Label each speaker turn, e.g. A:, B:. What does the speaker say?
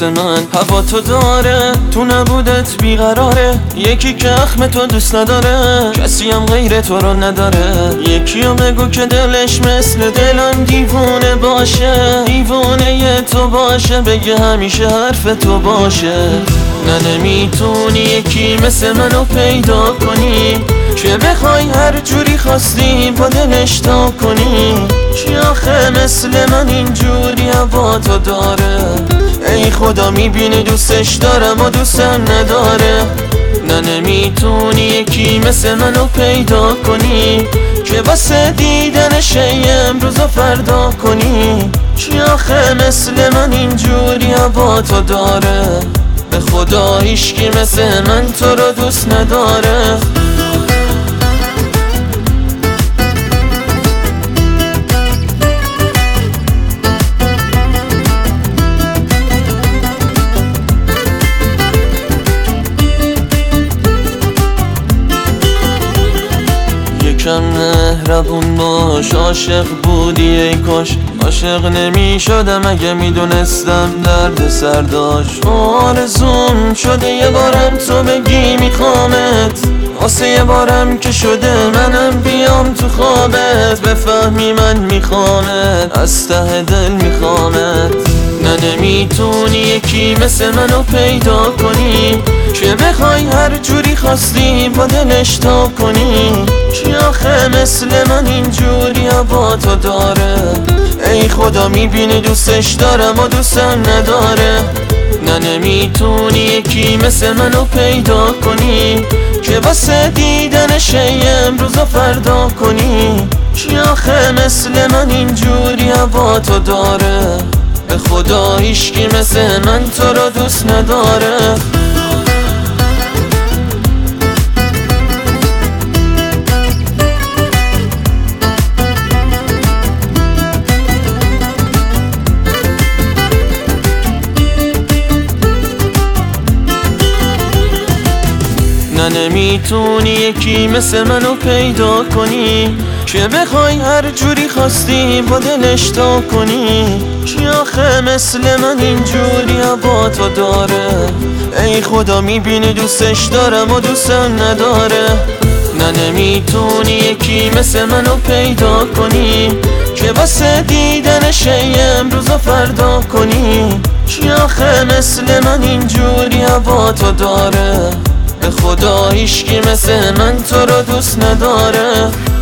A: مثل من هوا تو داره، تو نبودت بیقراره. یکی که اخم تو دوست نداره، کسی هم غیر تو رو نداره. یکی رو بگو که دلش مثل دلم دیوونه باشه، دیوونه تو باشه، بگه همیشه حرف تو باشه. نه نمیتونی یکی مثل منو پیدا کنی که بخوای هر جوری خواستی با دلش تا کنی. کی آخه مثل من اینجوری هوا تو داره؟ ای خدا میبینی دوستش دارم و دوستم نداره. نه نمیتونی یکی مثل منو پیدا کنی که واسه دیدنش امروز و فردا کنی. کی آخه مثل من اینجوری هوا تو داره؟ به خدا هیچکی مثل من تو رو دوست نداره. یکم مهربون باش، عاشق بودی ای کاش. عاشق نمی شدم اگه میدونستم درد سر داشت. آرزوم شده یه بارم تو بگی میخوامت، واسه یه بارم که شده منم بیام تو خوابت. بفهمی من میخوامت، از ته دل میخوامت. نه نمیتونی یکی مثل منو پیدا کنی که بخوای هر جوری خواستی با دلش تا کنی. کی آخه مثل من اینجوری هوا تو داره؟ ای خدا میبینی دوستش دارم و دوستم نداره. نه نمیتونی یکی مثل منو پیدا کنی که واسه دیدنش امروز و فردا کنی. کی آخه مثل من اینجوری هوا تو داره؟ به خدا هیچکی مثل من تو رو دوست نداره. نه نمیتونی یکی مثل منو پیدا کنی که بخوای هر جوری خواستی با دلش تا کنی. کی آخه مثل من اینجوری هوا تو داره؟ ای خدا میبینی دوستش دارم و دوستم نداره. نه نمیتونی یکی مثل منو پیدا کنی که واسه دیدنش امروز و فردا کنی. کی آخه مثل من اینجوری هوا تو داره؟ به خدا هیچکی مثل من تو رو دوست نداره.